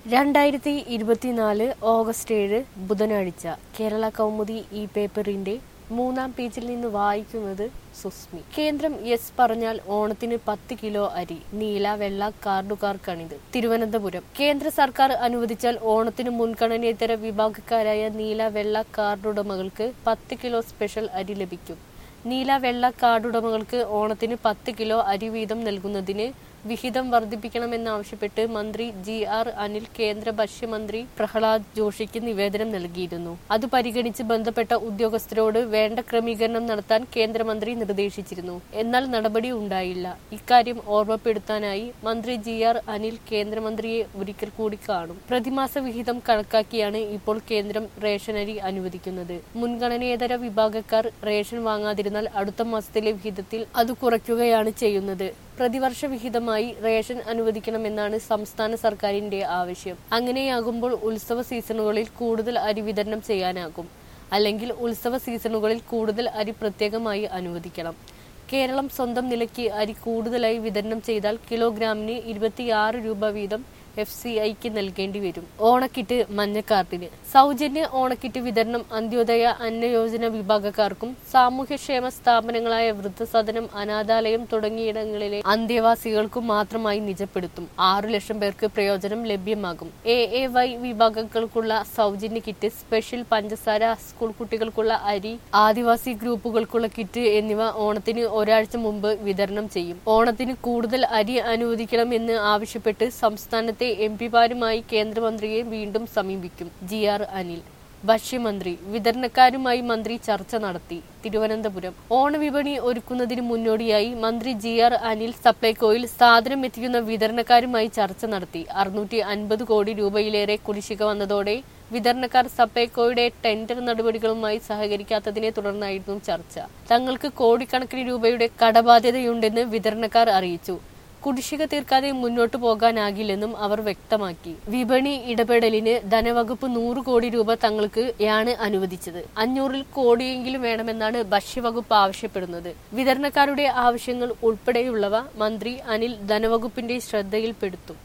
2024 August 7 ബുധനാഴ്ച കേരള കൗമുദി ഈ പേപ്പറിന്റെ 3-ാം പേജിൽ നിന്ന് വായിക്കുന്നത് സുസ്മി. കേന്ദ്രം യെസ് പറഞ്ഞാൽ ഓണത്തിന് 10 കിലോ അരി, നീല വെള്ള കാർഡുകാർക്കണിത്. തിരുവനന്തപുരം. കേന്ദ്ര സർക്കാർ അനുവദിച്ചാൽ ഓണത്തിന് മുൻഗണനേതര വിഭാഗക്കാരായ നീല വെള്ള കാർഡുടമകൾക്ക് 10 കിലോ സ്പെഷ്യൽ അരി ലഭിക്കും. നീല വെള്ള കാർഡുടമകൾക്ക് ഓണത്തിന് 10 കിലോ അരി വീതം നൽകുന്നതിന് വിഹിതം വർദ്ധിപ്പിക്കണമെന്നാവശ്യപ്പെട്ട് മന്ത്രി ജി.ആർ. അനിൽ കേന്ദ്ര ഭക്ഷ്യമന്ത്രി പ്രഹ്ലാദ് ജോഷിക്ക് നിവേദനം നൽകിയിരുന്നു. അത് പരിഗണിച്ച് ബന്ധപ്പെട്ട ഉദ്യോഗസ്ഥരോട് വേണ്ട ക്രമീകരണം നടത്താൻ കേന്ദ്രമന്ത്രി നിർദ്ദേശിച്ചിരുന്നു. എന്നാൽ നടപടി ഉണ്ടായില്ല. ഇക്കാര്യം ഓർമ്മപ്പെടുത്താനായി മന്ത്രി ജി.ആർ. അനിൽ കേന്ദ്രമന്ത്രിയെ ഒരിക്കൽ കൂടി കാണും. പ്രതിമാസ വിഹിതം കണക്കാക്കിയാണ് ഇപ്പോൾ കേന്ദ്രം റേഷനരി അനുവദിക്കുന്നത്. മുൻഗണനേതര വിഭാഗക്കാർ റേഷൻ വാങ്ങാതിരുന്നാൽ അടുത്ത മാസത്തിലെ വിഹിതത്തിൽ അത് കുറയ്ക്കുകയാണ് ചെയ്യുന്നത്. പ്രതിവർഷ വിഹിതമായി റേഷൻ അനുവദിക്കണമെന്നാണ് സംസ്ഥാന സർക്കാരിന്റെ ആവശ്യം. അങ്ങനെയാകുമ്പോൾ ഉത്സവ സീസണുകളിൽ കൂടുതൽ അരി വിതരണം ചെയ്യാനാകും. അല്ലെങ്കിൽ ഉത്സവ സീസണുകളിൽ കൂടുതൽ അരി പ്രത്യേകമായി അനുവദിക്കണം. കേരളം സ്വന്തം നിലയ്ക്ക് അരി കൂടുതലായി വിതരണം ചെയ്താൽ കിലോഗ്രാമിന് 26 രൂപ വീതം FCIക്ക് നൽകേണ്ടി വരും. ഓണക്കിറ്റ് മഞ്ഞക്കാർഡിന് സൗജന്യ ഓണക്കിറ്റ് വിതരണം അന്ത്യോദയ അന്നയോജന വിഭാഗക്കാർക്കും സാമൂഹ്യക്ഷേമ സ്ഥാപനങ്ങളായ വൃദ്ധസദനം, അനാഥാലയം തുടങ്ങിയിടങ്ങളിലെ അന്തേവാസികൾക്കും മാത്രമായി നിജപ്പെടുത്തും. 6 ലക്ഷം പേർക്ക് പ്രയോജനം ലഭ്യമാകും. AAY വിഭാഗങ്ങൾക്കുള്ള സൗജന്യ കിറ്റ്, സ്പെഷ്യൽ പഞ്ചസാര, സ്കൂൾ കുട്ടികൾക്കുള്ള അരി, ആദിവാസി ഗ്രൂപ്പുകൾക്കുള്ള കിറ്റ് എന്നിവ ഓണത്തിന് ഒരാഴ്ച മുമ്പ് വിതരണം ചെയ്യും. ഓണത്തിന് കൂടുതൽ അരി അനുവദിക്കണമെന്ന് ആവശ്യപ്പെട്ട് സംസ്ഥാനത്തെ MP-മാരുമായി കേന്ദ്രമന്ത്രിയെ വീണ്ടും സമീപിക്കും. ജി.ആർ. അനിൽ. ഭക്ഷ്യമന്ത്രി. വിതരണക്കാരുമായി മന്ത്രി ചർച്ച നടത്തി. തിരുവനന്തപുരം. ഓണവിപണി ഒരുക്കുന്നതിന് മുന്നോടിയായി മന്ത്രി ജി.ആർ. അനിൽ സപ്ലൈകോയിൽ സാധനം എത്തിക്കുന്ന വിതരണക്കാരുമായി ചർച്ച നടത്തി. 650 കോടി രൂപയിലേറെ കുടിശ്ശിക വന്നതോടെ വിതരണക്കാർ സപ്ലൈകോയുടെ ടെൻഡർ നടപടികളുമായി സഹകരിക്കാത്തതിനെ തുടർന്നായിരുന്നു ചർച്ച. തങ്ങൾക്ക് കോടിക്കണക്കിന് രൂപയുടെ കടബാധ്യതയുണ്ടെന്ന് വിതരണക്കാർ അറിയിച്ചു. കുടിശ്ശിക തീർക്കാതെ മുന്നോട്ടു പോകാനാകില്ലെന്നും അവർ വ്യക്തമാക്കി. വിപണി ഇടപെടലിന് ധനവകുപ്പ് 100 കോടി രൂപ തങ്ങൾക്കാണ് അനുവദിച്ചത്. 500 കോടിയെങ്കിലും വേണമെന്നാണ് ഭക്ഷ്യവകുപ്പ് ആവശ്യപ്പെടുന്നത്. വിതരണക്കാരുടെ ആവശ്യങ്ങൾ ഉൾപ്പെടെയുള്ളവ മന്ത്രി അനിൽ ധനവകുപ്പിന്റെ ശ്രദ്ധയിൽപ്പെടുത്തും.